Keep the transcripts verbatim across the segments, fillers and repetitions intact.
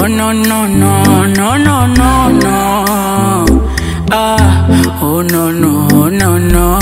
Oh no no no no no no no. Ah, oh no no no no.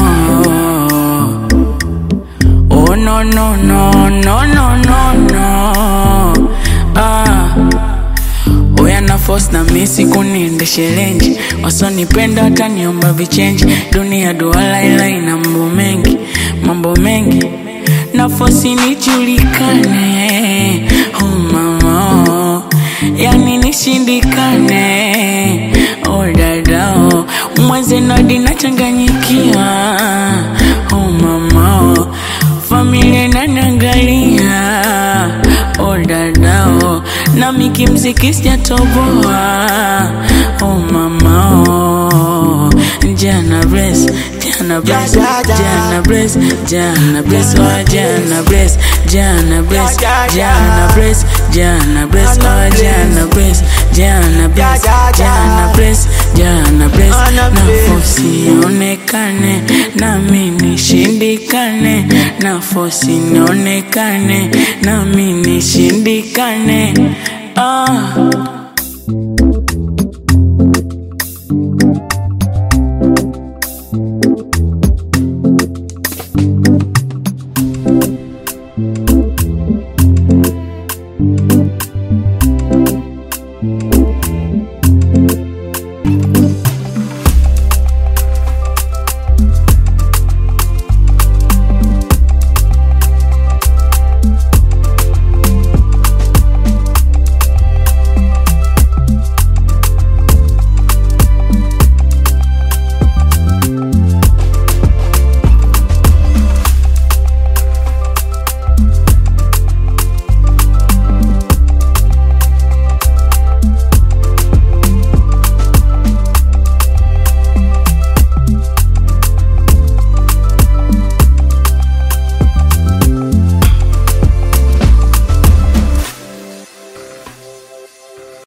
Oh no no no no no no no. Ah, oya na force na misi kuniendeshe range. Wasonipenda wataniomba vichange. Dunia duala ila ina mambo mengi, mambo mengi. Na force nijulikane, oh mama, oh. Yani nishindikane, oh dada, oh. Mwanze nadi nachanganyikia, oh mama, oh. Familia inaniangalia, oh dada, oh. Na miki mziki sijatoboa, oh mama, oh. Jana bless, Jana bless, Jana bless, Jana bless, oh Jana bless, Jana bless, Jana bless, Jana bless, oh Jana bless, Jana bless, Jana bless, Jana bless. Na fosi onekane, na mimi shindikane. Na fosi onekane, na mimi shindikane. Ah.